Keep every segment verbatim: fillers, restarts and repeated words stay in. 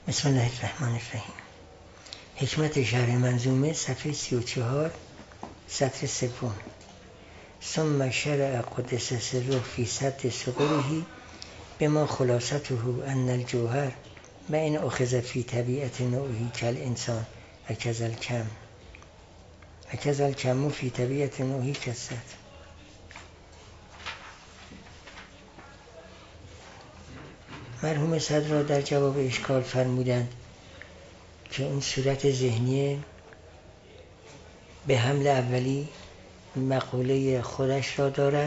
بسم الله الرحمن الرحیم. حکمت شرح منظومه صفحه سی و چهار سطر سوم. ثم شرع قدس سره فی سد ثغره بما خلاصته ان الجوهر و این اخذ فی طبیعت نوعی کالانسان و کذا الکم و کذا الکم فی طبیعت نوعی کالصد. مرحوم صدر را در جواب اشکال فرمودند که این صورت ذهنی به حمل اولی مقوله خودش را دارد،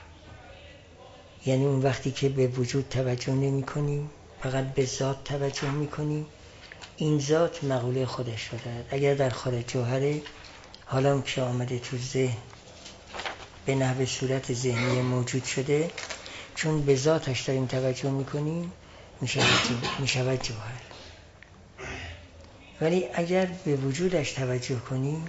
یعنی اون وقتی که به وجود توجه نمی کنیم، فقط به ذات توجه می کنیم، این ذات مقوله خودش را دارد. اگر در خارج جوهره، حالا که آمده تو ذهن به نحو صورت ذهنی موجود شده، چون به ذاتش داریم توجه می کنیم می شود جوهر. ولی اگر به وجودش توجه کنیم،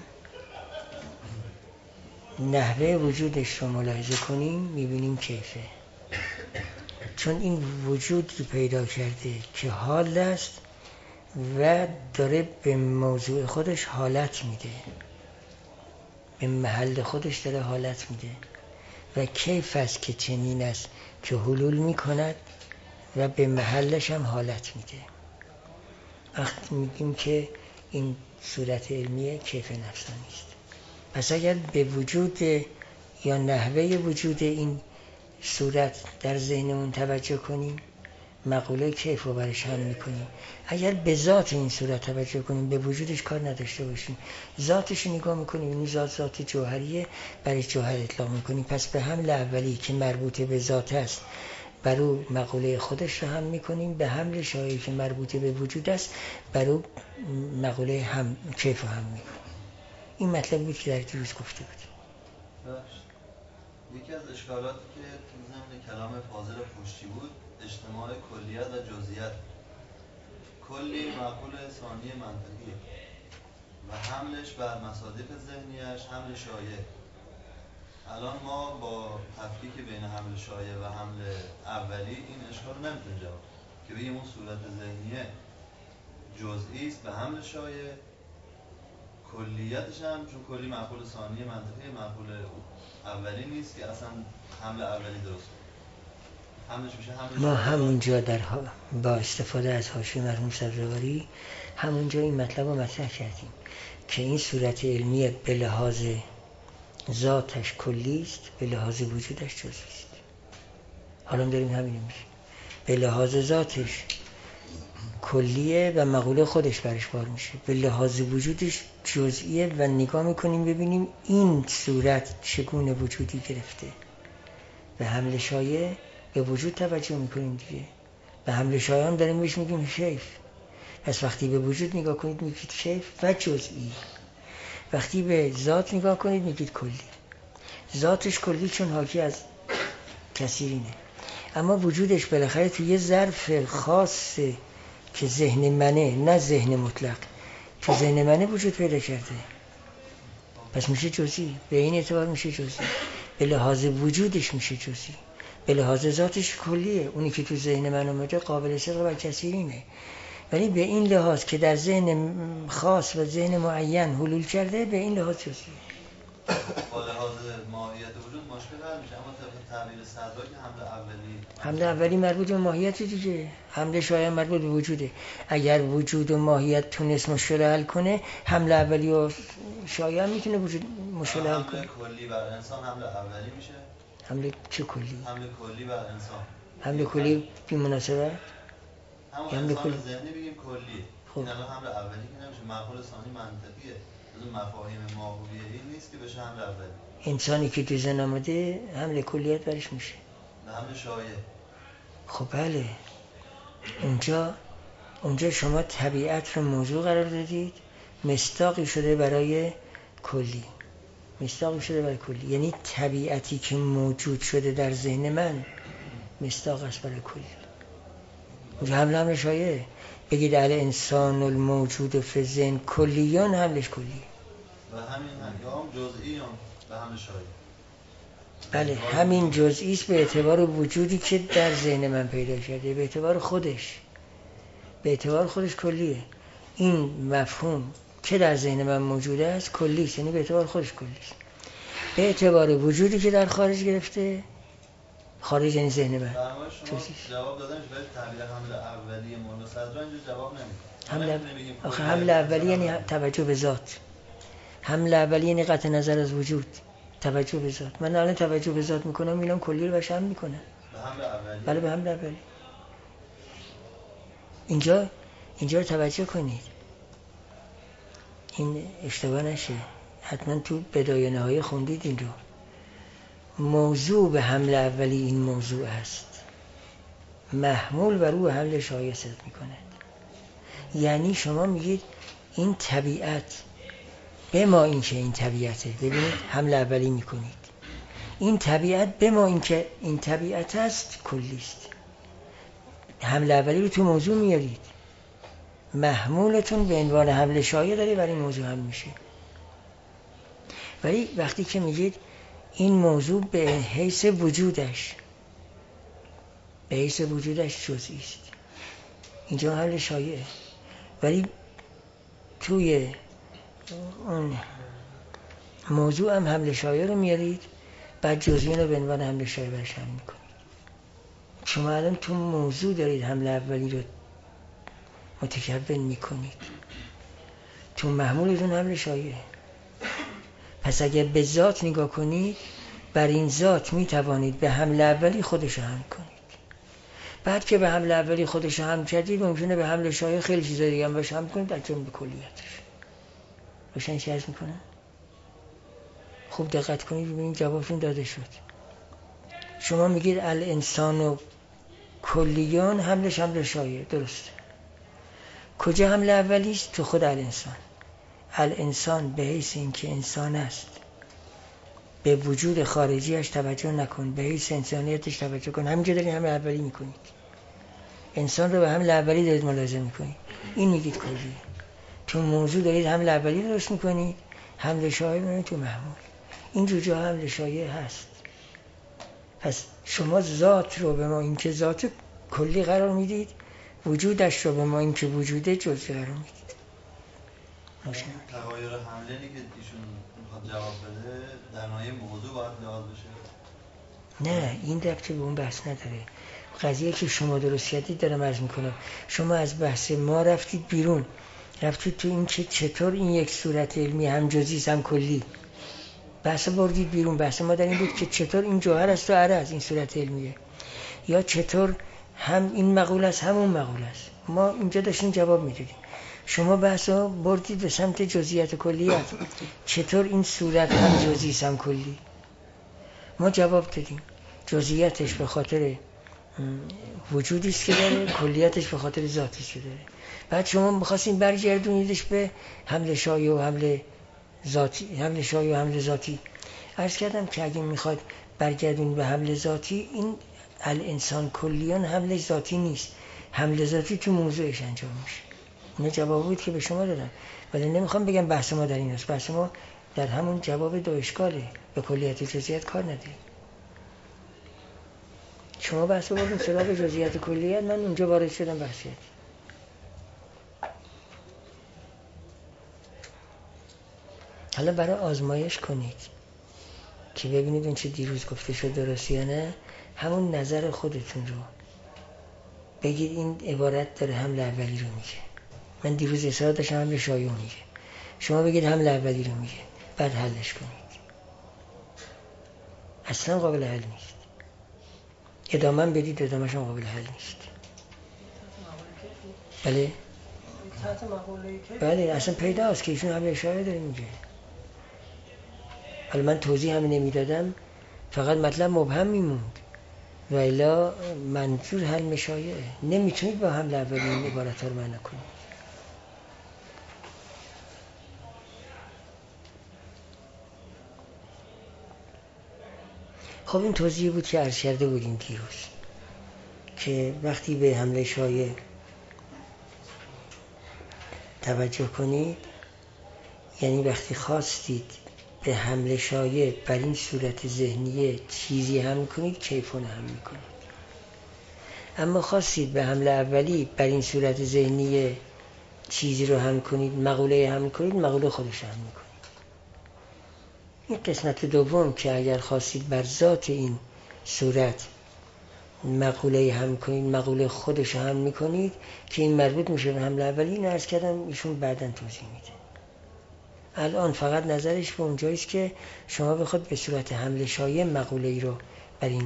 نحوه وجودش رو ملاحظه کنیم، میبینیم کیفه. چون این وجودی پیدا کرده که حال است و داره به موضوع خودش حالت میده، به محل خودش داره حالت میده و کیف است که چنین است که حلول میکند و به محلش هم حالت میده. وقتی میگیم که این صورت علمیه کیف نفسانی است. پس اگر به وجود یا نحوه وجود این صورت در ذهنمون توجه کنیم، مقوله کیف رو برش هم میکنیم. اگر به ذات این صورت توجه کنیم، به وجودش کار نداشته باشیم، ذاتش رو نگاه میکنیم، این ذات ذات جوهریه، برای جوهر اطلاق میکنیم. پس به حمل اولی که مربوط به ذات است، بر او مقوله خودش رو هم میکنیم. به حمل شایعی که مربوط به وجود است، بر او مقوله هم کیف رو هم میکنیم. این مطلب بود که در دیروز گفته بود. یکی از اشکالاتی که تو ضمن کلام فاضل پشتی بود، اجتماع کلیت و جزئیات. کلی معقول ثانی منطقیه و حملش بر مصادیق ذهنیش حمل شایع. الان ما با تفکیک بین حمل شایع و حمل اولی این اشکال رو نمیتونیم جواب که بگیم اون صورت ذهنیه جزئی است به حمل شایع، کلیتش هم چون کلی معقول ثانی منطقی معقول اولی نیست که اصلا حمل اولی درست حملش میشه حمل ما همونجا در ها با استفاده از حاشیه مرحوم صدرواری همونجا این مطلب رو مطرح کردیم که این صورت علمی به لحاظ ذاتش کلی است، به لحاظ وجودش جزئی است. حالا داریم همین میشه، به لحاظ ذاتش کلیه و مقوله خودش برش بار میشه، به لحاظ وجودش جزئیه و نگاه میکنیم ببینیم این صورت چگونه وجودی گرفته. به حمل شایع به وجود توجه میکنیم دیگه، به حمل شایع هم داریم بهش میگیم کیف. پس وقتی به وجود نگاه کنید میگید کیف و جزئی، وقتی به ذات نگاه کنید میگید کلی. ذاتش کلی چون حاکی از کثیرینه، اما وجودش بالاخره توی یه ظرف خاصه که ذهن منه، نه ذهن مطلق، که ذهن منه وجود پیدا کرده، پس میشه جزئی. به این اعتبار میشه جزئی، به لحاظ وجودش میشه جزئی، به لحاظ ذاتش کلیه. اونی که تو ذهن من اومده قابل صدق و کثیرینه، ولی به این لحاظ که در ذهن خاص و ذهن معین حلول کرده، به این لحاظ جزئی. با لحاظ ماهیت وجود مشکل حل میشه، اما طبق تعبیر صدرا که حمل اولی حمل اولی مربوط به ماهیت دیگه، حمل شایع مربوط به وجوده. اگر وجود و ماهیت تونست مشکل حل کنه، حمل اولی و شایع میتونه وجود مشکل حل کنه. حمل کلی بر انسان حمل اولی میشه. حمل چه کلی؟ حمل کلی بر انسان. حمل کلی بی مناسبت؟ همون حمل انسان کلی ذهنی بگیم کلیه. خب. این الان حمل اولی که نمیشه، معقول ثانی منطقیه. از مفاهیم ماهویه این نیست که بشه حمل اولی. انسانی که تو ذهن آمده حمل کلیت برش میشه. نه حمل شایع. خب بله، اونجا اونجا شما طبیعت رو موضوع قرار دادید، مصداقی شده برای کلی، مصداقی شده برای کلی، یعنی طبیعتی که موجود شده در ذهن من مصداق است برای کلی. اونجا حمل حمل شایع. بگید ال انسان الموجود فی ذهن کلیون، حملش کلی. و همین هم جزئی هم به حمل شایع. بله، همین جزئی است به اعتبار وجودی که در ذهن من پیدا کرده، به اعتبار خودش، به اعتبار خودش کلیه. این مفهوم که در ذهن من موجوده است کلی است، یعنی به اعتبار خودش کلی است. به اعتبار وجودی که در خارج گرفته، خارج یعنی ذهن من. شما جواب دادنش برای تعبیر حمله اولیه مولا صدرا اینجا جواب نمیده. حمله آخه حمله اولیه یعنی توجه به ذات. حمله اولیه یعنی قطع نظر از وجود، توجه به ذات. من الان توجه به ذات میکنم، اینم کلی رو بشم میکنه. به حمله اولیه. بله به حمله اولیه. اینجا اینجا رو توجه کنید، این اشتباه نشه. حتما تو بدایه نهایی خوندید این رو. موضوع به حمله اولی این موضوع است، محمول بر او حمل شایع صدق میکنه. یعنی شما میگید این طبیعت، به ما این که این طبیعته، ببینید حمله اولی میکنید، این طبیعت به ما این که این طبیعت است کلیست. حمله اولی رو تو موضوع میارید، محمولتون به عنوان حمل شایع داره برای موضوع هم میشه. ولی وقتی که میگید این موضوع به حیث وجودش، به حیث وجودش جزئی است، اینجا حمل شایعه. ولی توی اون موضوع هم حمل شایع رو میارید، بعد جزئی رو به عنوان حمل شایع برش هم میکنید. شما الان تو موضوع دارید حمل اولی رو متکون میکنید، تو محمولتون حمل شایعه. پس اگر به ذات نگاه کنید، بر این ذات میتوانید به حمل اولی خودش رو هم کنید. بعد که به حمل اولی خودش رو هم کردید، ممکنه به حمل شایع خیلی چیزا دیگه هم بشه هم کنید، در جمله کلیتش. روشن چی عرض میکنه؟ خوب دقت کنید ببینید جوابتون داده شد. شما میگید الانسان و کلیان حملش حمل شایع، درسته. کجا حمل اولی است؟ تو خود الانسان. الانسان به حیث این که انسان است، به وجود خارجیش توجه نکن، به حیث انسانیتش توجه کن. همینجا دارید حمل اولی میکنید، انسان رو به حمل اولی دارید ملاحظه میکنید، این میگید کلیه. تو موضوع دارید حمل اولی درست میکنید، حمل شایع میکنید تو محمول. این جو جا حمل شایع هست. پس شما ذات رو به ما این که ذات کلی قرار میدید، وجودش رو به ما این که وجوده جزئی قرار میدید. تغایر حمله که ایشون میخواد جواب بده در نهایه موضوع باید لحاظ بشه؟ نه، این ربطی به اون بحث نداره. قضیه که شما درست کردید دارم عرض میکنم. شما از بحث ما رفتید بیرون، رفتید تو این که چطور این یک صورت علمی هم جزئی است هم کلی. بحث بردید بیرون. بحث ما در این بود که چطور این جوهر است و عرض این صورت علمیه، یا چطور هم این مقوله است هم اون مقوله است. ما اینجا داشتیم جواب میدادیم، شما بحثا بردید به سمت جزئیات کلیت. چطور این صورت هم جزئی است هم کلی؟ ما جواب دادیم جزئیاتش به خاطر وجودی است که داره، کلیتش به خاطر ذاتی است که داره. بعد شما می‌خواستین برگردونیدش به حمل شایع و حمل ذاتی، حمل شایع و حمل ذاتی. عرض کردم که اگه میخواد برگردون به حمل ذاتی، این الانسان کلیان حمل ذاتی نیست، حمل ذاتی تو موضوعش انجام میشه. این جواب بود که به شما دادم، ولی نمیخوام بگم بحث ما در این است. بحث ما در همون جواب دو اشکاله، به کلیت جزئیات کار نداریم. شما بحث بردیم سراغ جزئیات کلیت، من اونجا وارد شدم بحث کردم. حالا برای آزمایش کنید که ببینید این چه دیروز گفته شد درست یا نه، همون نظر خودتون رو بگید. این عبارت داره حمل اولی رو میگه، من دیروز اصرار داشتم حمل شایع میگه، شما بگید حمل اولی رو میگه، بعد حلش کنید. اصلا قابل حل نیست. ادامه بدید، ادامهش هم قابل حل نیست. بله بله اصلا پیداست که ایشون حمل شایع داره میگه. حالا من توضیح هم نمیدادم، فقط مطلب مبهم میموند، و الا منظور حل شایعه. نمیتونید با حمل اولی این عبارت ها رو معنی کنید. خب این توضیح بود که عرض کرده بودیم دیروز، که وقتی به حمل شایع توجه کنید، یعنی وقتی خواستید به حمل شایع بر این صورت ذهنیه چیزی هم کنید، کیفون هم میکنید. اما خواستید به حمله اولی بر این صورت ذهنی چیزی رو حمل کنید، مقوله حمل کنید، مقوله خودش حمل میکنید. این قسمت دوم که اگر خواستید بر ذات این صورت مقوله حمل کنید، مقوله خودش حمل میکنید که این مربوط میشه به حمله اولی. این عرض کردم ایشون بعداً توضیح میده. الان فقط نظرش به اونجاییست که شما بخواد به صورت حمل شایع مقوله ای رو بر این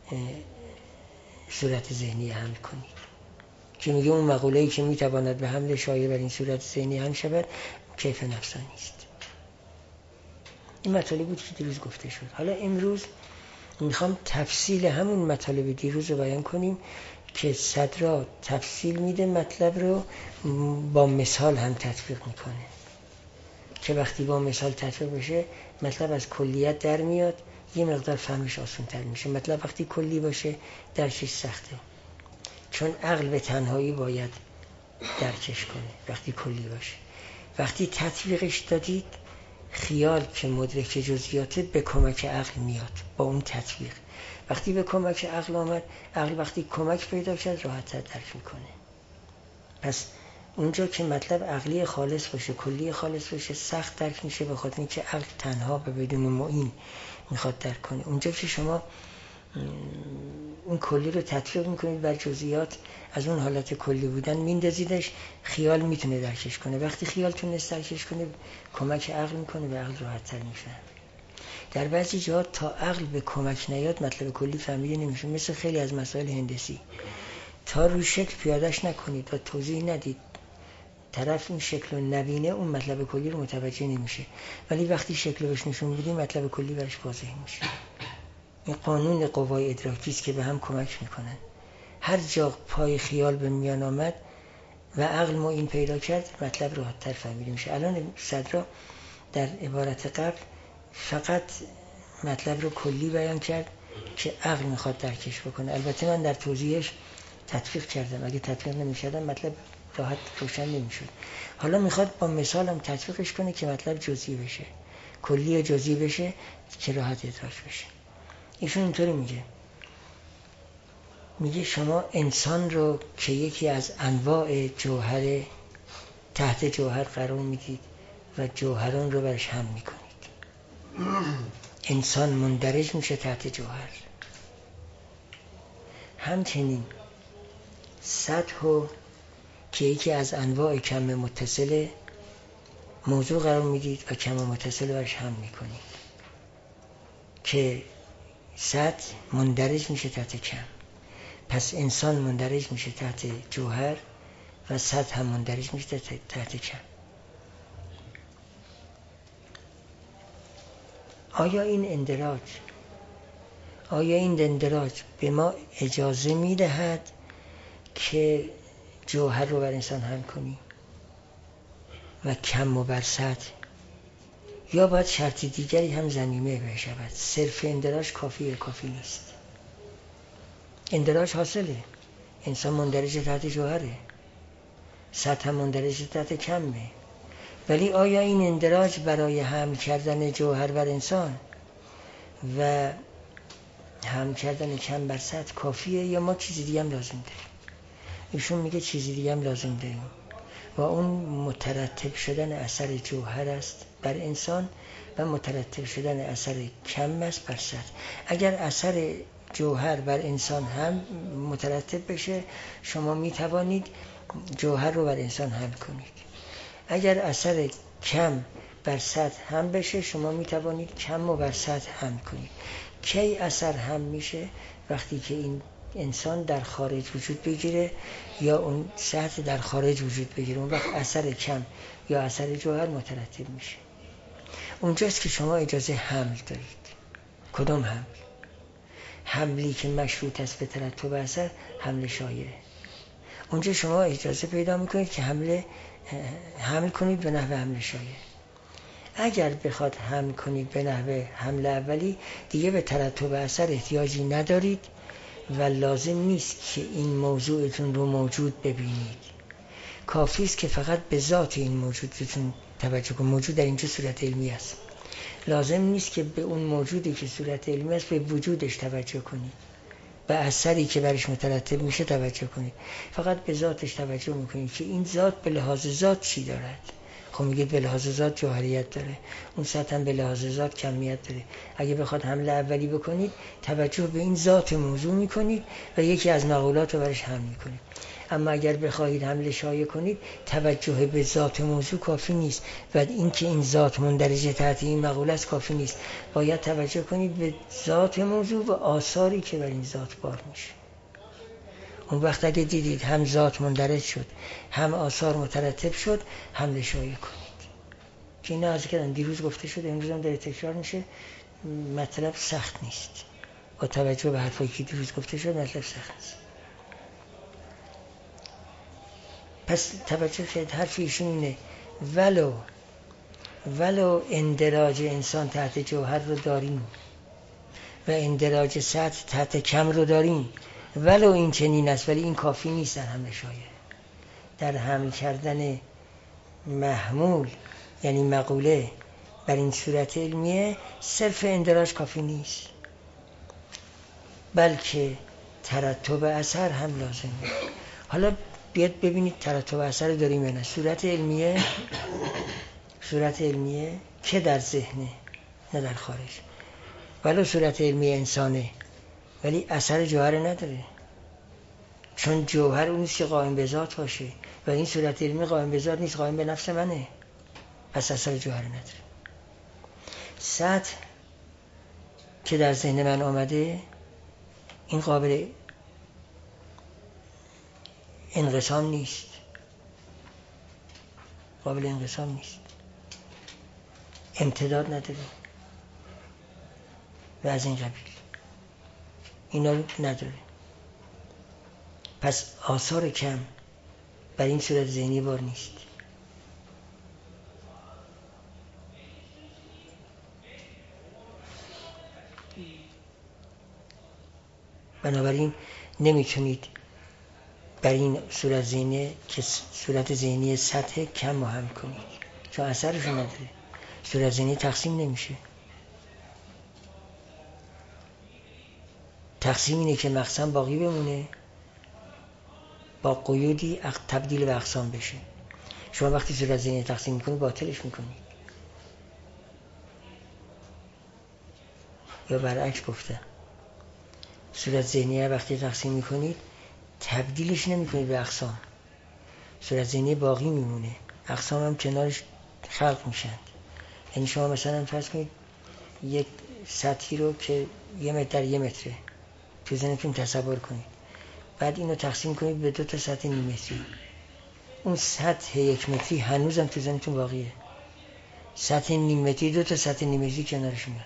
صورت ذهنی حمل کنید که میگه اون مقوله ای که میتواند به حمل شایع بر این صورت ذهنی حمل شود کیف نفسانی است. این مطالبی بود که دیروز گفته شد. حالا امروز میخوام تفصیل همون مطالب دیروز رو بیان کنیم که صدرا تفصیل میده، مطلب رو با مثال هم تطبیق میکنه که وقتی با مثال تطبیق بشه مطلب از کلیت در میاد، یه مقدار فهمش آسان تر میشه. مطلب وقتی کلی باشه درکش سخته، چون عقل به تنهایی باید درکش کنه وقتی کلی باشه. وقتی تطبیقش دادید خیال که مدرک جزئیاته به کمک عقل میاد با اون تطبیق. وقتی به کمک عقل آمد، عقل وقتی کمک پیدا کرد راحت تر درک میکنه. پس اونجا که مطلب عقلی خالص باشه، کلی خالص باشه، سخت درک میشه به خاطر اینکه عقل تنها به بدون معین میخواد درک کنه. اونجا که شما اون کلی رو تطبیق میکنید بر جزئیات، از اون حالت کلی بودن میندازیدش، خیال میتونه درکش کنه. وقتی خیال تونست درکش کنه کمک عقل میکنه و عقل راحت تر میشه. در بعضی جاها تا عقل به کمک نیاد مطلب کلی فهمیده نمیشه. مثل خیلی از مسائل هندسی تا روی شکل پیادهش نکنید و توضیح ندید، طرف این شکل رو نبینه اون مطلب کلی رو متوجه نمیشه. ولی وقتی شکل رو بهش نشون بدیم مطلب کلی برش واضح میشه. این قانون قوای ادراکی است که به هم کمک میکنن. هر جا پای خیال به میان آمد و عقل معین پیدا کرد مطلب راحت تر فهمیده میشه. الان صدرا در عبارت قبل فقط مطلب رو کلی بیان کرد که عقل میخواد درکش بکنه. البته من در توضیحش تطبیق کردم، اگه تطبیق نمی‌کردم مطلب راحت روشن نمی‌شد. حالا میخواد با مثال هم تطبیقش کنه که مطلب جزئی بشه، کلی جزئی بشه که راحت ادراک بشه. ایشون اینطوری میگه میگه شما انسان رو که یکی از انواع جوهر تحت جوهر قرار میدید و جوهران رو برش هم میکنید. انسان مندرج میشه تحت جوهر. همچنین سطح و که یکی از انواع کم متصل موضوع قرار میدید و کم متصل برش هم میکنید که سطح مندرج میشه تحت کم. پس انسان مندرج میشه تحت جوهر و سطح هم مندرج میشه تحت کم. آیا این اندراج آیا این اندراج به ما اجازه میدهد که جوهر رو بر انسان هم کنیم و کم و بر سطح، یا باید شرط دیگری هم ضمیمه بشود؟ صرف اندراج کافیه؟ کافی نیست. اندراج حاصله، انسان مندرج تحت جوهره، سطح هم مندرج تحت کمه، ولی آیا این اندراج برای حمل کردن جوهر بر انسان و حمل کردن کم بر سطح کافیه یا ما چیزی دیگه هم لازم داریم؟ ایشون میگه چیزی دیگه هم لازم داریم و اون مترتب شدن اثر جوهر است بر انسان و مترتب شدن اثر کم است بر سطح. اگر اثر جوهر بر انسان هم مترتب بشه شما میتوانید جوهر رو بر انسان حمل کنید. اگر اثر کم بر سطح هم بشه شما میتوانید کم رو بر سطح حمل کنید. کی اثر هم میشه؟ وقتی که این انسان در خارج وجود بگیره یا اون سطح در خارج وجود بگیره، اون وقت اثر کم یا اثر جوهر مترتب میشه. اونجاست که شما اجازه حمل دارید. کدام حمل؟ حملی که مشروط است به ترتب اثر، حمل شایعه. اونجا شما اجازه پیدا میکنید که حمل حمل کنید به نحو حمل شایعه. اگر بخواد حمل کنید به نحو حمل اولی دیگه به ترتب اثر احتیاجی ندارید و لازم نیست که این موضوعتون رو موجود ببینید. کافی است که فقط به ذات این موجودتون توجه کنید. موجود در اینجا صورت علمی است. لازم نیست که به اون موجودی که صورت علمی است به وجودش توجه کنید، به اثری که برش مترتب میشه توجه کنید. فقط به ذاتش توجه میکنید که این ذات به لحاظ ذات چی دارد. خب میگید به لحاظ ذات جوهریت داره، اون سطح هم به لحاظ ذات کمیت داره. اگه بخواد حمله اولی بکنید توجه به این ذات موضوع میکنید و یکی از مقولات رو برش حمل میکنید. اما اگر بخواهید حمله شایع کنید توجه به ذات موضوع کافی نیست و اینکه این ذات مندرجه تحت این مقوله است کافی نیست. باید توجه کنید به ذات موضوع و آثاری که بر این ذات بار میشه. اون وقت اگه دیدید هم ذات مندرج شد هم آثار مترتب شد حمله شایع کنید. که اینا از کردن دیروز گفته شد، امروز هم داره تکرار میشه. مطلب سخت نیست، با توجه به حرفایی که دیروز گفته شد مطلب سخت نیست. پس توجه کنید حرف ایشون اینه ولو ولو اندراج انسان تحت جوهر رو داریم و اندراج سطح تحت کم رو داریم، ولو این چنین است ولی این کافی نیست در حمل شایع. در حمل کردن محمول یعنی مقوله بر این صورت علمیه صرف اندراج کافی نیست، بلکه ترتب اثر هم لازمه. حالا بیاد ببینید ترتب اثر داریم یا نه. صورت علمیه صورت علمیه که در ذهنه نه در خارج. ولو صورت علمی انسانه ولی اثر جوهر نداره، چون جوهر اون نیست که قائم به ذات باشه و این صورت علمی قائم به ذات نیست، قائم به نفس منه، پس اثر جوهر نداره. سطح که در ذهن من آمده این قابل انقسام نیست، قابل انقسام نیست، امتداد نداره و از این قبیل اینا رو نداره. پس آثار کم بر این صورت ذهنی بار نیست. بنابراین نمیتونید بر این صورت ذهنی که صورت ذهنی سطح کم مهم کنید، چون اثرشو نداره. صورت ذهنی تقسیم نمیشه. تقسیم اینه که مقسم باقی بمونه با قیودی تبدیل به اقسام بشه. شما وقتی صورت ذهنی تقسیم میکنید باطلش میکنید، یا برعکس گفته صورت ذهنی وقتی تقسیم میکنید تبدیلش نمیکنید به اقسام، صورت ذهنی باقی میمونه، اقسام هم کنارش خلق میشن. یعنی شما مثلا فرض کنید یک سطحی رو که یه متر در یه متره تو ذهنتون تصور کنید، بعد اینو تقسیم کنید به دو تا سطح نیم متری. اون سطح یک متری هنوزم تو ذهنتون باقیه، سطح نیم متری دو تا سطح نیم متری کنارش میاد.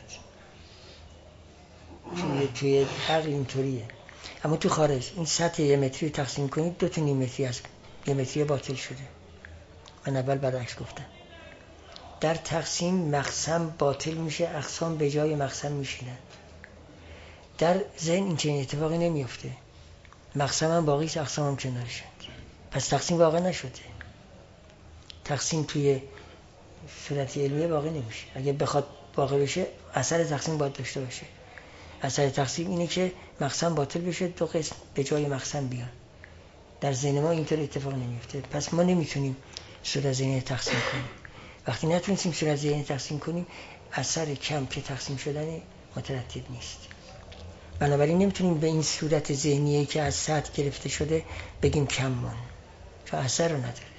توی توی عقل اینطوریه. اما تو خارج این سطح یه متری تقسیم کنید دو تا نیم متری هست، یه متری باطل شده. من اول برعکس گفتم. در تقسیم مقسم باطل میشه، اقسام به جای مقسم میشینن. در ذهن این چنین اتفاقی نمیفته، مقسم هم باقی است، اقسام هم کنارشند. پس تقسیم واقع نشده. تقسیم توی صورت علمیه واقع نمیشه. اگه بخواد واقع بشه اثر تقسیم باید داشته باشه. اثر تقسیم اینه که مقسم باطل بشه، دو قسم به جای مقسم بیان. در ذهن ما اینطور اتفاق نمیفته. پس ما نمیتونیم صورت ذهنی تقسیم کنیم. وقتی نتونستیم صورت ذهنی تقسیم کنیم اثر کم که تقسیم شدن مترتب نیست. بنابراین نمیتونیم به این صورت ذهنیه که از سطح گرفته شده بگیم کم مون، چون اثر رو نداره.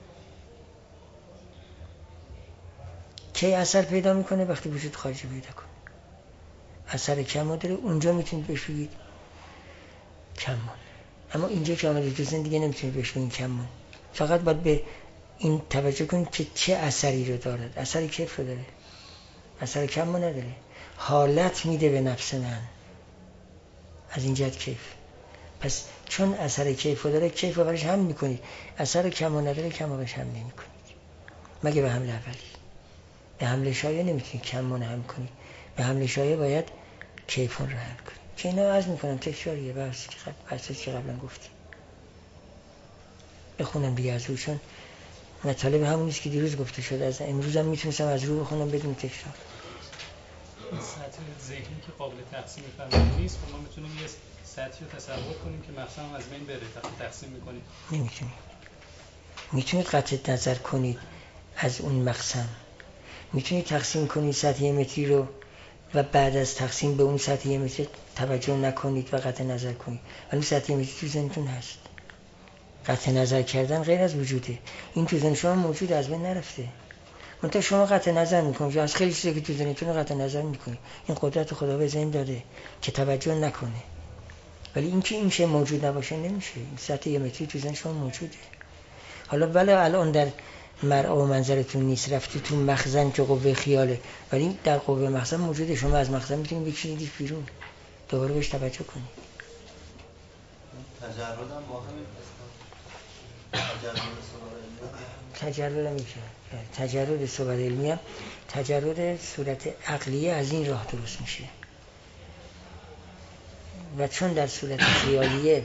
کی اثر پیدا میکنه؟ وقتی وجود خارجی پیدا کنه. اثر کم رو داره، اونجا میتونید بهش بگید کم مون. اما اینجا که آمده تو ذهن دیگه نمیتونید بهش بگید کم مون. فقط باید به این توجه کنید که چه اثری رو دارد. اثر کیف رو داره، اثر کم رو نداره. حالت میده به نفس من، از این جهت کیف. پس چون اثر کیف رو داره کیف رو برش هم میکنید، اثر کم رو نداره کم رو برش هم نمی کنید، مگه به حمل اولی. به حمل شایع نمیتونید کم رو هم کنید، به حمل شایع باید کیفون رو هم کنید. که اینا عرض میکنم تکراریه، بحثی که قبل که قبلا گفتیم. بخونم دیگه از رو، چون مطالب همون نیست که دیروز گفته شد. از امروز هم میتونستم از رو بخونم بدون تکرار. این سطح ذهنی که قابل تقسیم فهمی نیست، ما میتونیم یه سطحی رو تصور کنیم که مقصد هم از بین بره وقتی تقسیم میکنیم؟ نمیتونید. میتونید قطع نظر کنید از اون مقسم، میتونید تقسیم کنید سطح متری رو و بعد از تقسیم به اون سطح متری توجه نکنید و قطع نظر کنید، ولی سطح متری تو ذهنتون هست. قطع نظر کردن غیر از وجوده، این تو ذهن شما موجود، از بین نرفته. منتها شما قطع نظر میکنید، از خیلی چیزا که تو ذهنتون قطع نظر میکنید. این قدرت خدا به ذهن داده که توجه نکنه، ولی اینکه این چه موجود نباشه نمیشه. این سطح متری تو ذهن شما موجوده. حالا ولی الان در مرعا و منظرتون نیست، رفتی تو مخزن که قوه خیاله، ولی در قوه مخزن موجوده. شما از مخزن میتونید بکشیدش بیرون، دوباره بهش توجه کنید. تجردم با همین تجرد صور تجرد میشه. تجرد صور علمی هم تجرد صورت عقلیه از این راه درست میشه، و چون در صورت خیالیه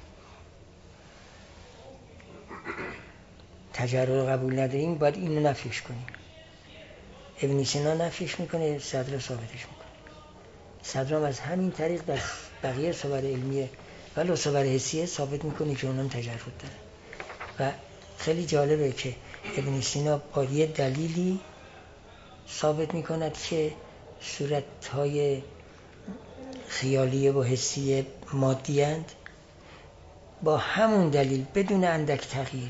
تجرد رو قبول نداریم، باید اینو نفیش کنیم. ابن سینا نفیش میکنه، صدر ثابتش میکنه. صدر هم از همین طریق در بقیه صور علمیه ولی صور حسیه ثابت میکنه که اونم تجرد داره. و خیلی جالبه که ابن سینا با یه دلیلی ثابت میکند که صورتهای خیالیه و حسیه مادی اند، با همون دلیل بدون اندک تغییری.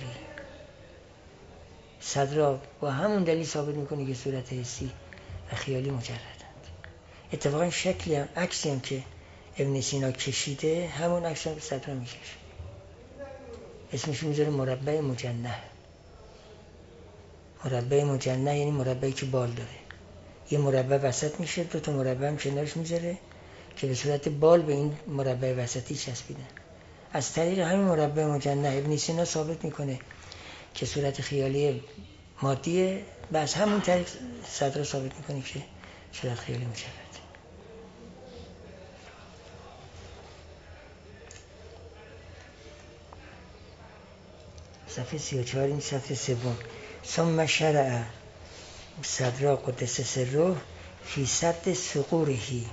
صدرا با همون دلیل ثابت میکنه که صورت حسی و خیالی مجردند. اتفاقا شکلی هم عکسی هم که ابن سینا کشیده همون عکس هم صدرا میکشه. اسمش میذاره مربع مجنح. مربع مجنح یعنی مربعی که بال داره. یه مربع وسط میشه، دو تا مربع هم کنارش میذاره که به صورت بال به این مربع وسطی چسبیدن. از طریق همین مربع مجنح ابن سینا ثابت میکنه که صورت خیالی مادیه، و از همون طریق صدر ثابت میکنه که صورت خیالی مجرد. صفحه سی و چهار، این صفحه سوم. ثم شرع صدر قدس سره فی سد ثغورهی،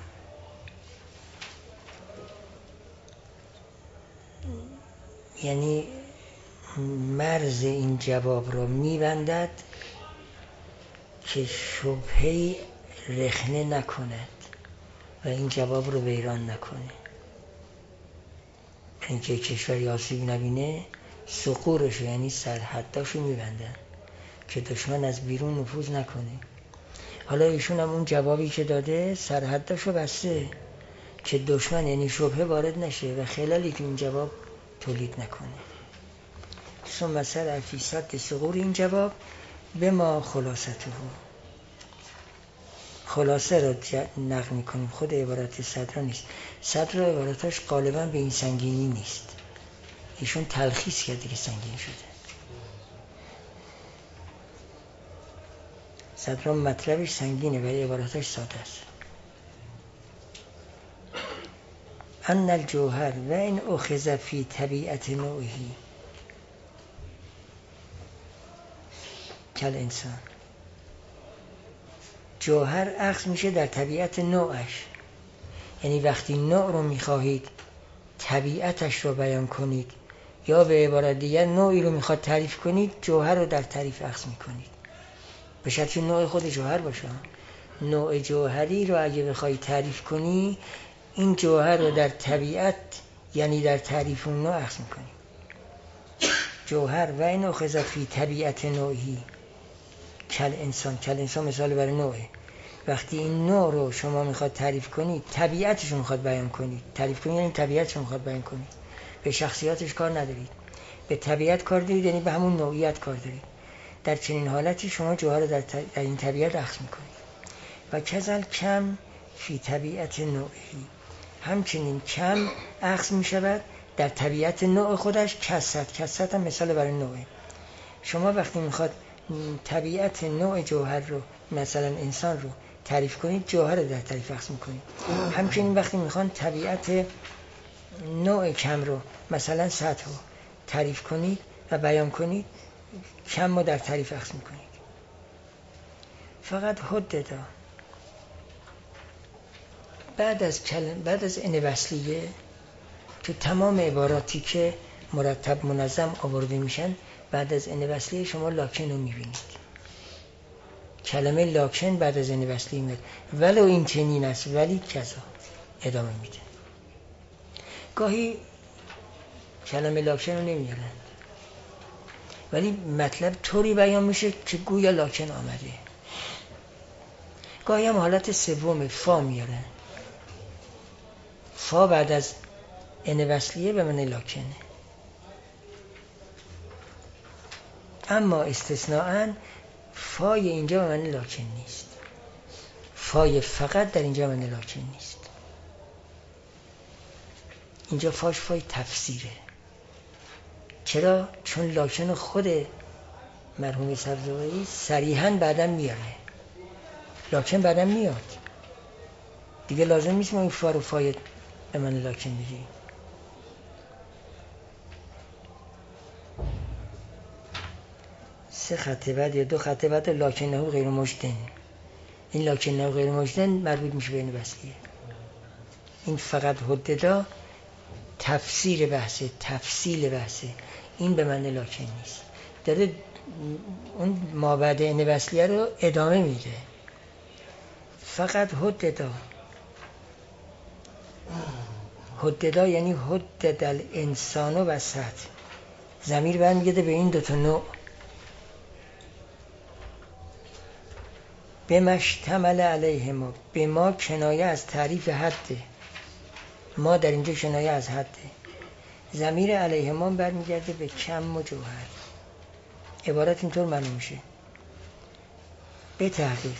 یعنی مرز این جواب را میبندد که شبهه‌ای رخنه نکند و این جواب رو ویران نکنه. اینکه کشوری آسیب نبینه، ثغورش یعنی سرحداشو میبندن که دشمن از بیرون نفوذ نکنه. حالا ایشون هم اون جوابی که داده سرحداشو بسته که دشمن یعنی شبهه وارد نشه و خلالی که این جواب تولید نکنه. ثم سرع فی سد ثغور، این جواب به ما خلاصته خلاصه را نقل میکنیم، خود عبارت صدر نیست. صدر عبارتاش غالبا به این سنگینی نیست، ایشون تلخیص کرده که سنگین شده. صدر مطلبش سنگینه ولی عبارتاش ساده است. ان الجوهر و این اخذ فی طبیعت نوعی کل انسان، جوهر اخذ میشه در طبیعت نوعش، یعنی وقتی نوع رو میخواهید طبیعتش رو بیان کنید، یا به عبارت دیگر نوعی رو میخواد تعریف کنید، جوهر رو در تعریف اخذ میکنید، به شرط که نوع خود جوهر باشه. نوع جوهری رو اگه بخوای تعریف کنی، این جوهر رو در طبیعت یعنی در تعریف اون نوع اخذ میکنی. جوهر و این اخذ فی طبیعت نوعی کل انسان، کل انسان مثال برای نوعه. وقتی این نوع رو شما میخواد تعریف کنید، طبیعتش رو میخواد بیان کنید. تعریف کنید یعنی طبیعتش رو میخواد بیان کنید، به شخصیاتش کار ندارید، به طبیعت کار دارید، یعنی به همون نوعیت کار دارید. در چنین حالتی شما جوهر رو در, در این طبیعت اخذ میکنید. و کذل کم فی طبیعت نوعی، همچنین کم اخذ میشود در طبیعت نوع خودش. کثرت، کثرت هم مثال برای نوعه. شما وقتی میخواد طبیعت نوع جوهر رو، مثلا انسان رو تعریف کنید، جوهر رو در تعریف اخذ میکنید. همچنین وقتی میخوان طبیعت نوع کم رو، مثلا سطح رو تعریف کنید و بیان کنید، کم رو در تعریف اخذ میکنید. فقط حددا بعد از کلم بعد از ان وصلیه تو تمام عباراتی که مرتب منظم آورده میشن بعد از ان وصلیه شما لاکن رو میبینید. کلمه لاکن بعد از ان وصلیه میاد، ولو این چنین است ولی کذا ادامه میده. گاهی کلمه لاکن رو نمیارن ولی مطلب طوری بیان میشه که گویا لاکن آمده. گاهی هم حالت سوم فا میارن، فا بعد از ان وصلیه به معنی لاکنه. اما استثناءً فای اینجا به معنی لاکن نیست، فای فقط در اینجا به معنی لاکن نیست. اینجا فاش فای تفسیره. چرا؟ چون لاکن خود مرحوم سبزواری صریحاً بعداً میاره، لاکن بعداً میاد دیگه، لازم نیست ما این فا رو فای به معنی لاکن بگیم. سه خط بعد یا دو خط بعد لاکنه غیر مجدن، این لاکنه غیر مجدن مربوط میشه به این وصلیه. این فقط حددا تفسیر بحثه، تفصیل بحثه، این به معنی لاکن نیست. داره اون ما بعد این وصلیه رو ادامه میده. فقط حددا، حددا یعنی حدد الانسان و سطح، ضمیر برمیگرده به این دوتا نوع. به مشتمل علیه ما، به ما کنایه از تعریف حده، ما در اینجا کنایه از حده. ضمیر علیه ما برمیگرده به کم و جوهر. عبارت اینطور معلوم میشه: به تحقیق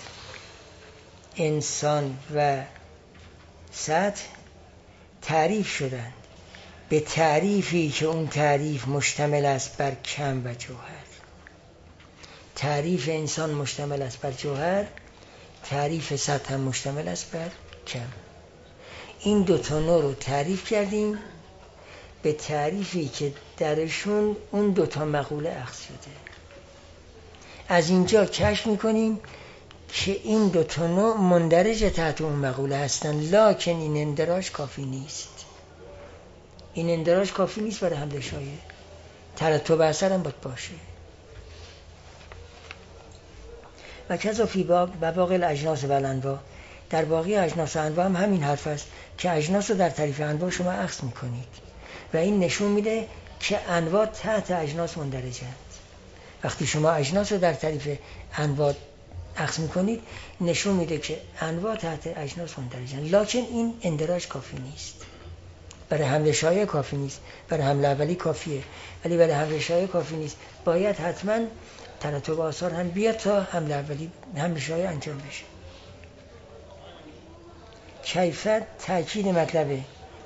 انسان و سطح تعریف شدن به تعریفی که اون تعریف مشتمل است بر کم و جوهر. تعریف انسان مشتمل است بر جوهر، تعریف سطح هم مشتمل است بر کم. این دو تا نوع رو تعریف کردیم به تعریفی که درشون اون دو تا مقوله اخذ شده. از اینجا کشف میکنیم که این دو تا نوع مندرج تحت اون مقوله هستن، لکن این اندراج کافی نیست. این اندراج کافی نیست برای حمل شایع، ترتب اثر هم باید باشه. و کذا فی باقی الاجناس و الانواع، در باقی اجناس و انواع هم همین حرف است که اجناس رو در تعریف انواع شما اخذ میکنید و این نشون میده که انواع تحت اجناس مندرجند. وقتی شما اجناس رو در تعریف انواع اخذ میکنید نشون میده که انواع تحت اجناس مندرجند، لکن این اندراج کافی نیست. برای حمل شایع کافی نیست، برای حمل اولی کافیه ولی برای حمل شایع کافی نیست. باید حتما ترتب آثار هم بیاد تا حمل اولی حمل شایع انجام بشه. کیفیت تأکید مطلبه.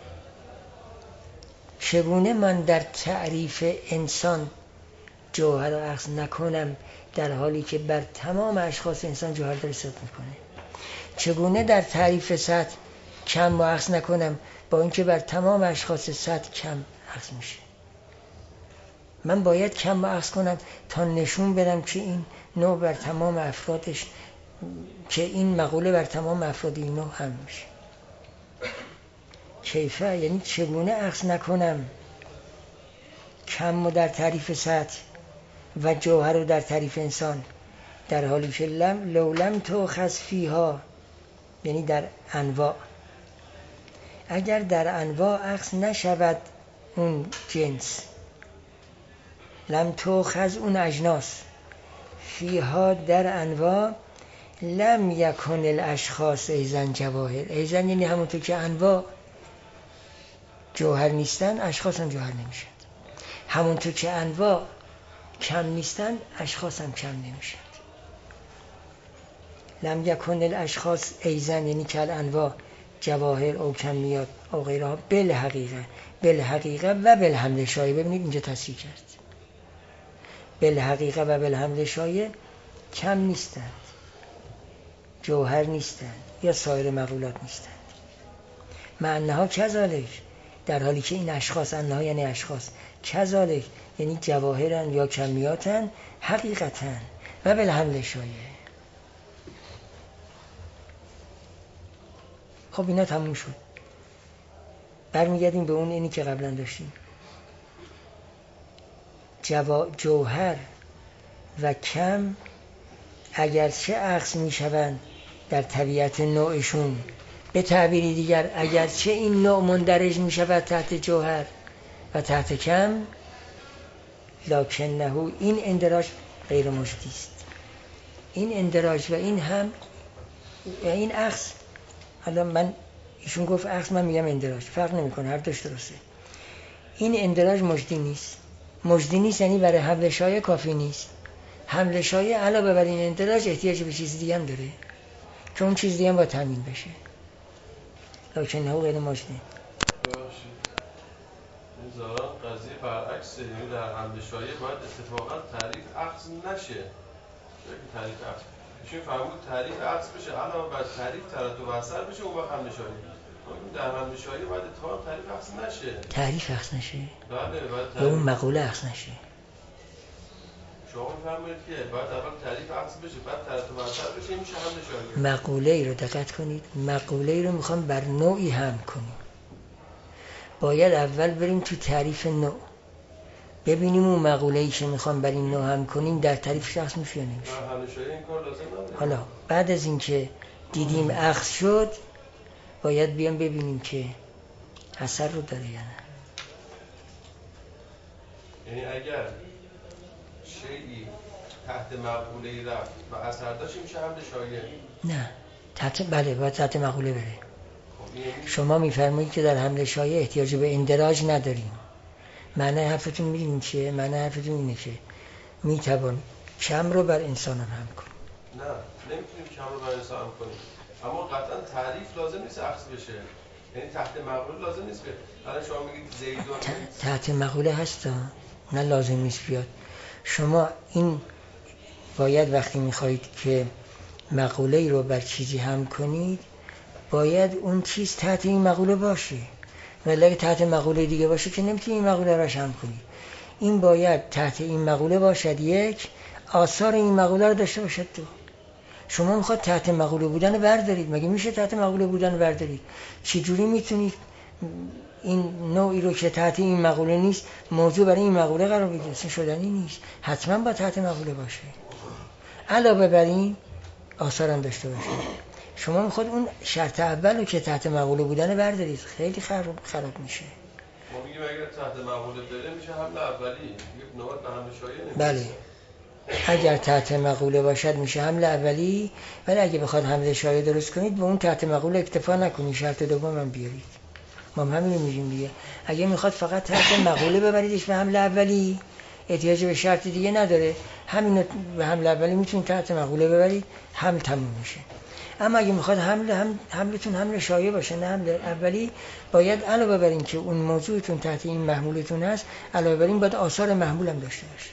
چگونه من در تعریف انسان جوهر رو اخذ نکنم در حالی که بر تمام اشخاص انسان جوهر داره صدق میکنه؟ چگونه در تعریف سطح کم رو اخذ نکنم با اینکه بر تمام اشخاص سطح کم اخذ میشه؟ من باید کم رو اخذ کنم تا نشون بدم که این نوع بر تمام افرادش، که این مقوله بر تمام افراد این نوع هم میشه. کیفه یعنی چگونه اخذ نکنم کم رو در تعریف سطح و جوهر رو در تعریف انسان در حالی که لم لولم تو خصفیها، یعنی در انواع، اگر در انواع اخذ نشود اون جنس، لم تو خز اون اجناس، فیها در انواع، لم یکن الاشخاص ایزن جواهر. ایزن یعنی همونطور که انواع جوهر نیستن اشخاص هم جوهر نمیشن، همونطور که انواع کم نیستن اشخاص هم کم نمیشن. لم یکن الاشخاص ایزن یعنی که انواع جواهر او کمیات او غیرها بالحقیقه، بالحقیقه و بالحمل شایع. ببینید اینجا تصریح کرد بالحقیقه و بالحمل شایع کم نیستند، جوهر نیستند یا سایر مقولات نیستند. معناها کذالک، در حالی که این اشخاص، انها یعنی اشخاص، کذالک یعنی جواهرن یا کمیاتن، حقیقتن و بالحمل شایع. خب اینا تموم شد. برمیگردیم به اون اینی که قبلا داشتیم. جوا... جوهر و کم اگرچه عکس میشوند در طبیعت نوعشون، به تعبیری دیگر اگرچه این نوع مندرج میشود تحت جوهر و تحت کم، لکنه این اندراج غیر مجدی است. این اندراج و این هم و این عکس، حالا من ایشون گفت عکس، من میگم اندراج، فرق نمیکنه، هر دوش درسته. این اندراج مجدی نیست. مجدی نیست یعنی برای حمل شایع کافی نیست. حمل شایع علاوه بر این اندراج احتیاج به چیز دیگه هم داره که اون چیز دیگه هم باید تامین بشه. لکنه غیر مجدی. نظاران قضیه برعکسه، یعنی در حمل شایع باید اتفاقا تعریف عکس نشه. چون تعریف عکس ایشون فرمود تعریف عکس بشه، علاوه بر تعریف ترتب اثر بشه، اون وقت حمل شایع. در حمل شایع باید اتفاقا تعریف عکس نشه. تعریف عکس نشه. بله باید تعریف. اون مقوله عکس نشه. شما می‌فرمایید که باید اول تعریف عکس بشه، بعد ترتب اثر بشه، میشه حمل شایع. مقوله ای رو دقت کنید، مقوله ای رو میخوام بر نوعی حمل کنیم. باید اول بریم تو تعریف نوع، ببینیم اون مقوله‌ای که میخوام بر این نوع هم کنیم در تعریف شخص میشه یا نمیشه. حالا بعد از اینکه دیدیم اخذ شد، باید بیام ببینیم که اثر رو داره یا نه. یعنی اگر شیئی تحت مقوله‌ای رفت و اثر داشت میشه حمل شایع؟ نه تحت، بله باید تحت مقوله بره. شما میفرمایید که در حمل شایع احتیاج به اندراج نداریم. معنی حرفتون میدونیم چیه؟ معنی حرفتون اینه که میتوان کم رو بر انسان هم هم کنیم. نه نمیتونیم کم رو بر انسان هم کنیم، اما قطعا تعریف لازم نیست عکس بشه. یعنی تحت مقوله لازم نیست بیاد. الان شما میگید زیدون تحت مقوله هست، نه لازم نیست بیاد. شما این باید وقتی میخواهید که مقوله رو بر چیزی هم کنید، باید اون چیز تحت این مقوله باشه. ولی اگه تحت مقوله دیگه باشه که نمیتونید این مقوله رو هم کنید. این باید تحت این مقوله باشد، یک، آثار این مقوله رو داشته باشد، دو. شما میخواد تحت مقوله بودن بردارید، مگه میشه تحت مقوله بودن بردارید؟ چجوری میتونید این نوعی رو که تحت این مقوله نیست موضوع برای این مقوله قرار بدید؟ اصلا شدنی نیست. حتما باید تحت مقوله باشه. علاوه بر این آثار هم داشته باشه. شما میخواد اون شرط اول رو که تحت مقوله بودن بردارید، خیلی خراب خراب میشه. ما میگیم اگر تحت مقوله بره میشه حمل اولی، میگه نوبت به حمل شایع نمیشه. بله اگر تحت مقوله باشد میشه حمل اولی، ولی اگه بخواد حمل شایع درست کنید به اون تحت مقوله اکتفا نکنید، شرط دوم هم بیارید. ما هم همین رو میگیم دیگه. اگه میخواد فقط تحت مقوله ببریدش به حمل اولی، احتیاج به شرط دیگه نداره، همین به حمل اولی میتونید تحت مقوله ببرید، حمل تموم میشه. اما اگه میخواد حمل هم حملتون حمل شایع باشه نه حمل اولی، باید علاوه بر این که اون موضوعتون تحت این محمولتون هست، علاوه بر این باید آثار محمول هم داشته باشه.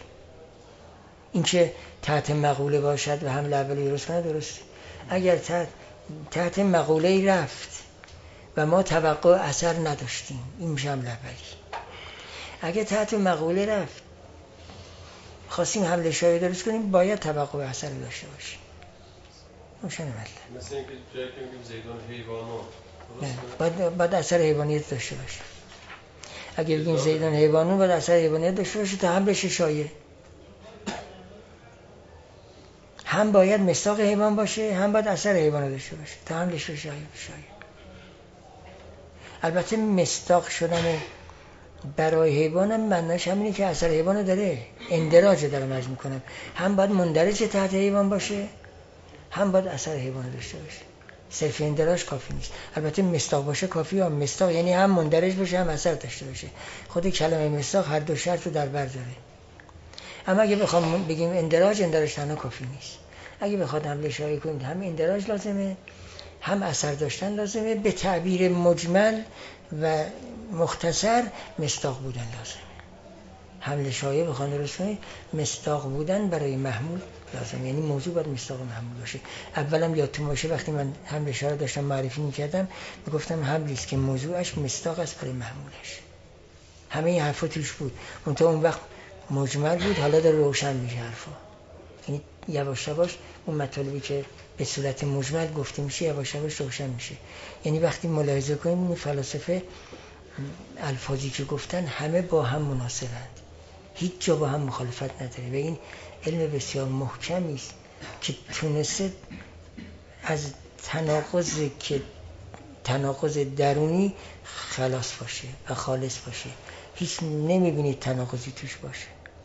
این که تحت مقوله باشد و حمل اولی درست کنه درسته. اگر تحت, تحت مقوله رفت و ما توقع اثر نداشتیم، این میشه حمل اولی. اگه تحت مقوله رفت خواستیم حمل شایع درست کنیم، باید توقع اثر داشته باشیم. روشن مطلب. مثل اینکه جایی که میگیم زیدون حیوانو باید باید اثر حیوانیت داشته باشه. اگه بگیم زیدون حیوانو باید اثر حیوانیت داشته باشه تا حملش شایع. هم باید مصداق حیوان باشه، هم باید اثر حیوان داشته باشه تا حملش شایع بشه. البته مصداق شدن برای حیوان هم معناش همینه که اثر حیوان داره، اندراج دارم عرض میکنم. هم باید مندرج تحت حیوان باشه، هم باید اثر حیوان داشته باشه. صرف اندراج کافی نیست. البته مصداق باشه کافی، هم مصداق یعنی هم مندرج باشه هم اثر داشته باشه. خود کلمه مصداق هر دو شرط رو در بر داره. اما اگه بخوام بگیم اندراج، اندراج تنها کافی نیست. اگه بخواد حمل شایع کنید هم اندراج لازمه، هم اثر داشتن لازمه. به تعبیر مجمل و مختصر مصداق بودن لازمه. حمل شایع بخوان درست کنید مصداق بودن برای محمول لازم، یعنی موضوع باید مصداق محمول باشه. اولم یادتون باشه وقتی من حمل شایع داشتم معرفی میکردم میگفتم حملی است که موضوعش مصداق است برای محمولش. همه این حرفا توش بود، منتها اون وقت مجمل بود، حالا داره روشن میشه حرفا. یعنی یواش یواش اون مطالبی که به صورت مجمل گفته میشه یواش یواش روشن میشه. یعنی وقتی ملاحظه کنیم این فلاسفه الفاظی که گفتن همه با هم مناسبند، هیچ جا با هم مخالفت نداره و این علم بسیار محکمی است که تونسته از تناقض که تناقض درونی خلاص باشه و خالص باشه. هیچ نمیبینید تناقضی توش باشه.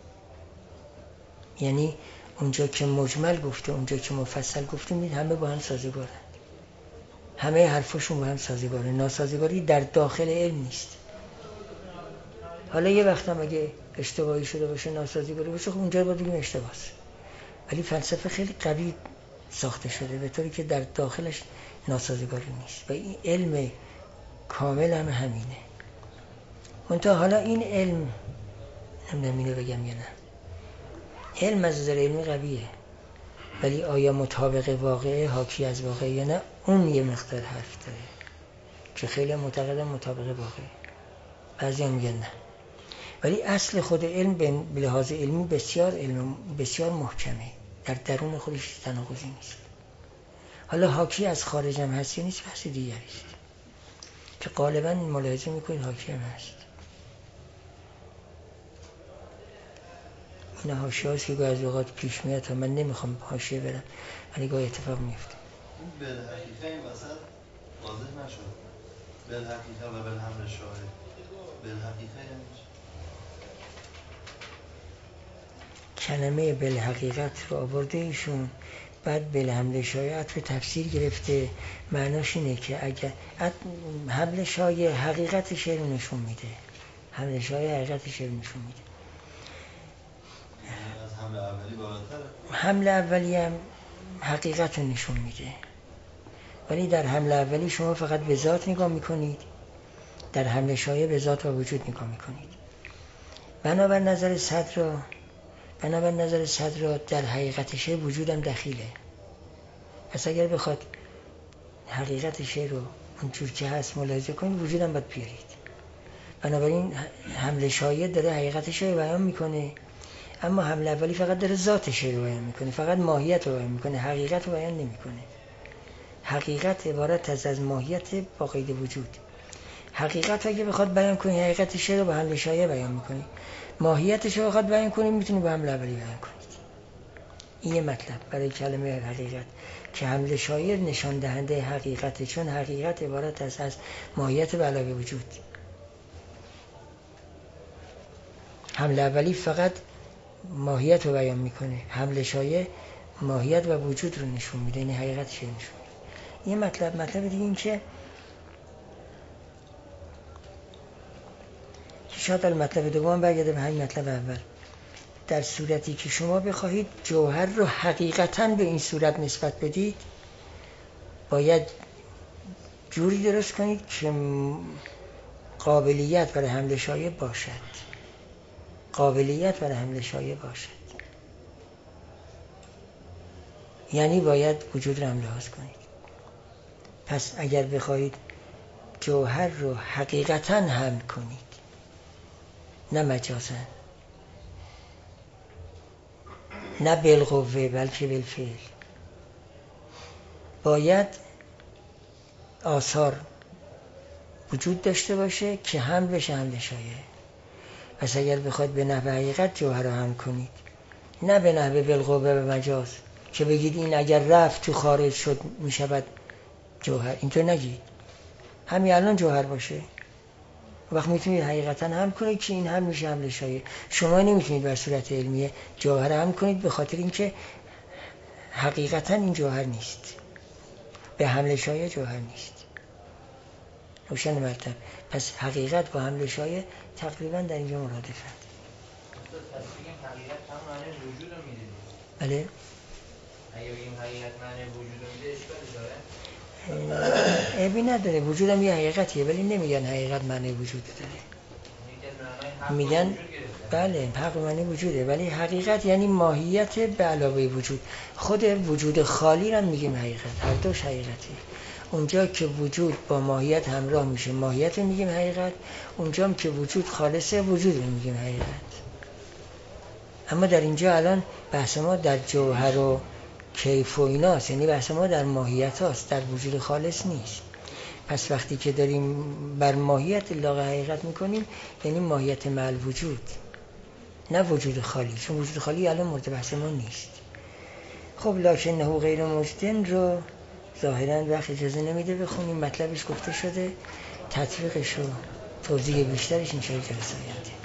یعنی اونجا که مجمل گفته، اونجا که مفصل گفته، میدید همه با هم سازگارند، همه حرفاشون با هم سازگاره. ناسازگاری در داخل علم نیست. حالا یه وقت هم اگه اشتباهی شده باشه، ناسازگاری باشه، خب اونجا باید بگیم اشتباهه. ولی فلسفه خیلی قوی ساخته شده به طوری که در داخلش ناسازگاری نیست و این علم کامل هم همینه. منتها حالا این علم، نمیدونم اینو بگم یا نه، علم از نظر علمی قویه، ولی آیا مطابق واقعه، حاکی از واقعه یا نه، اون یه مقدار حرف داره که خیلی معتقدن مطابق واقعه، بعضی هم میگن نه. ولی اصل خود علم به لحاظ علمی بسیار علم بسیار محکمه، در درون خودش تناقضی نیست. حالا حاکی از خارج هم هست یا نیست بحث دیگری است که غالبا ملاحظه میکنید حاکی هم هست. این حاشیه هست که گاهی از اوقات پیش میاد تا من نمیخوام حاشیه برم ولی گاهی اتفاق میفته. این بالحقیقه این وسط واضح نشد. بالحقیقه و بالحمل شاهد. بالحقیقه یعنی کلمه بالحقیقت رو آورده ایشون، بعد بالحمل شایعت رو تفسیر گرفته. معناش اینه که اگر حمل شایع حقیقتش رو نشون میده، حمل شایع حقیقتش رو نشون میده. از حمل اولی بالاتره. حمل اولی هم حقیقت رو نشون میده، ولی در حمل اولی شما فقط به ذات نگاه میکنید، در حمل شایع به ذات و وجود نگاه میکنید. بنابر نظر صدر بنابر نظر صدر در حقیقت شیء وجودم دخیله. پس اگر بخواد حقیقت شیء رو اونجور که هست ملاحظه کنید، وجودم باید بیارید. بنابراین حمل شایع داره حقیقت شیء رو بیان میکنه، اما حمل اولی فقط داره ذات شیء رو بیان میکنه، فقط ماهیت رو بیان میکنه، حقیقت رو بیان نمیکنه. حقیقت عبارت از از ماهیت با قید وجود. حقیقت اگه بخواد بیان کنی، حقیقت شیء رو با حمل شایع بیان میکنی. ماهیتش رو بخواد بیان کنی، میتونی با حمل اولی بیان کنید. این یه مطلب برای کلمه حقیقت که حمل شایع نشان دهنده حقیقته، چون حقیقت عبارت است از ماهیت به علاوه وجود. حمل اولی فقط ماهیت رو بیان میکنه، حمل شایع ماهیت و وجود رو نشون میده، یعنی حقیقت شیء نشون میده. یه مطلب مطلب دیگه این که شاید المطلب دوم برگرده به همین مطلب اول. در صورتی که شما بخواهید جوهر رو حقیقتاً به این صورت نسبت بدید، باید جوری درست کنید که قابلیت برای حمل شایع باشد. قابلیت برای حمل شایع باشد یعنی باید وجود رو هم لحاظ کنید. پس اگر بخواهید جوهر رو حقیقتاً حمل کنید، نه مجازاً، نه بالقوه بلکه بالفعل، باید آثار وجود داشته باشه که حمل بشه حمل شایع. پس اگر بخواید به نحو حقیقت جوهر رو حمل کنید، نه به نحو بالقوه و مجاز که بگید این اگر رفت تو خارج شد میشود جوهر، اینطور نگید. همین الان جوهر باشه، وقت میتونید حقیقتا هم کنید که این هم میشه حمل شایع. شما نمیتونید بر صورت علمیه جوهر هم کنید به خاطر اینکه حقیقتا این جوهر نیست، به حمل شایع جوهر نیست. روشن مطلب. پس حقیقت با حمل شایع تقریبا در اینجا مرادفند. پس بگیم حقیقت هم معنی وجود رو میده. بله؟ اگه بگیم حقیقت معنی وجود رو میده اشکالی داره؟ عیبی نداره، وجود هم یه حقیقتیه، ولی نمیگن حقیقت معنی وجود داره. میگن بله حق معنی وجوده، ولی حقیقت یعنی ماهیت به علاوه وجود. خود وجود خالی رو میگیم حقیقت، هر دوش حقیقته. اونجا که وجود با ماهیت همراه میشه ماهیت رو میگیم حقیقت، اونجا هم که وجود خالصه وجود رو میگیم حقیقت. اما در اینجا الان بحث ما در جوهر و کیف و ایناست، یعنی بحث ما در ماهیت هاست، در وجود خالص نیست. پس وقتی که داریم بر ماهیت لاغ حقیقت میکنیم یعنی ماهیت مع الوجود، نه وجود خالی، چون وجود خالی الان مورد بحث ما نیست. خب لکنه غیر موجودن رو ظاهراً وقت اجازه نمیده بخونیم، مطلبش گفته شده، تطبیقش و توضیح بیشترش این شاید جلسه آینده.